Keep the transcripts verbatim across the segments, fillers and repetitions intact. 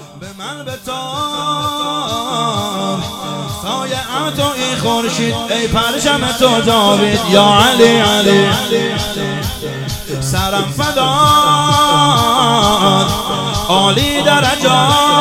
به من بتاب سایه ام تو ای خورشید ای پرچم تو جاوید یا علی علی سرم فداد عالی درجات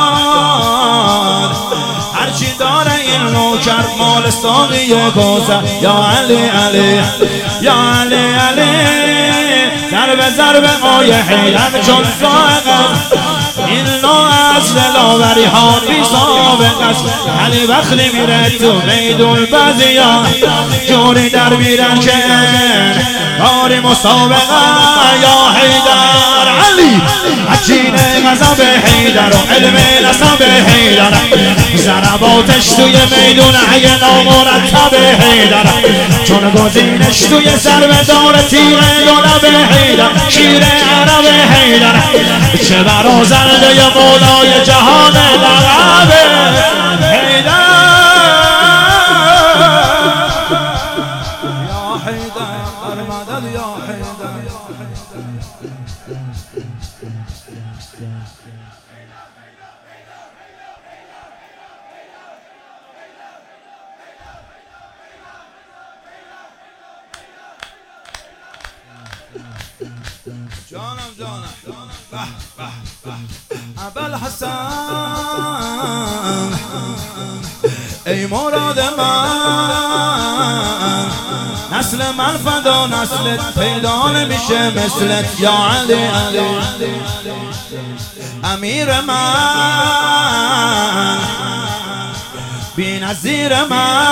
هرچی داره این نوکر مال ساقی کوثر یا علی علی یا علی علی ضرب ضرب آیه حیدر چون سائق این نوع اصل لاوری ها بی سابق است علی وقتی میره تو میدون بعضی ها جوری در میرن که کاری مسابقه یا حیدر علی عجین غضب حیدر و علم نسب حیدر ضرباتش توی میدون اگه نامرتب حیدر چون گزینش توی ضربه دار تیر دولب حیدر شیر عرب حیدر چه برازنده ی مولای جهان لقب حیدر یا حیدر مدد یا حیدر جانم جانم به به به ابوالحسن ای مراد من نسل من فدا نسلت پیدا نمیشه مثلت یا علی علی امیر من بی نظیر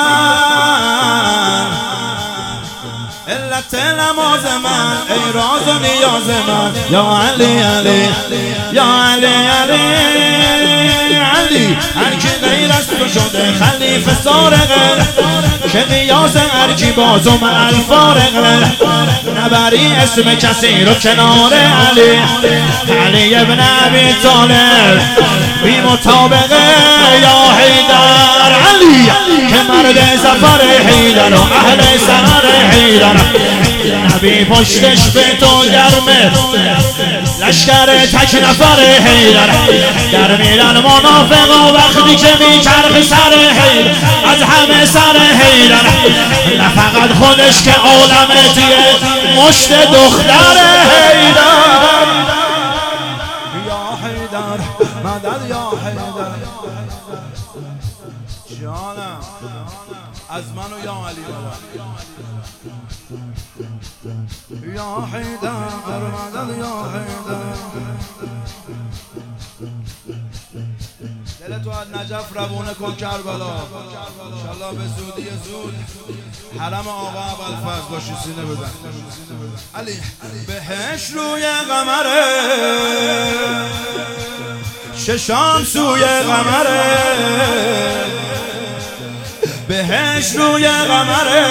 من علت نماز من ای راز و نیاز من یا علی علی یا علی علی علی هرکی غیر از تو شده خلیفه سارقه که قیاس هرکی بازم الفارقه نبری اسم کسی رو کنار علی علی ابن ابی طالب بی مطابقه یا حیدر علی که مرد زفر حیدر و اهل سر حیدر نبی پشتش به تو گرمه لشکر تک نفر حیدر در میرن منافقا وقتی که میچرخ سر حیدر از همه سر حیدر نه فقط خودش که عالمه توی مشت دختر حیدر یا حیدر مدد یا حیدر جانم از من و یا علی یا حیدر مدد یا حیدر دل تو از نجف روونه کن کربلا انشالله به زودی زود حرم آقا ابوالفضل باشی سینه بزن علی بهش روی قمره ششام سوی قمره بهش روی قمره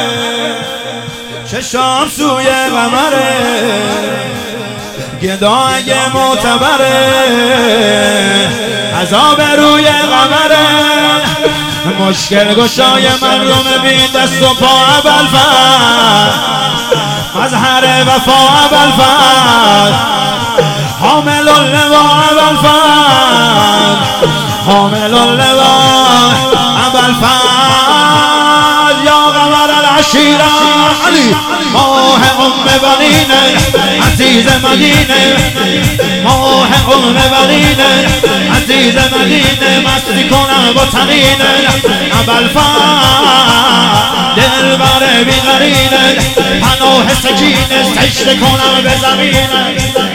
چشام سوی قمره گدا اگه معتبره عذاب روی قمره مشکل گشای مظلوم بی دست و پا ابوالفضل مظهر وفا ابوالفضل حامل اللوا ابوالفضل حامل اللوا ابوالفضل یا قمر العشیره علی ماه ام بنینه عزیز مدینه ماه ام بنینه عزیز مدینه مستی کنم با تنینه ابوالفضل دلبر بی قرینه پناه سکینه سجده کنم به زمینه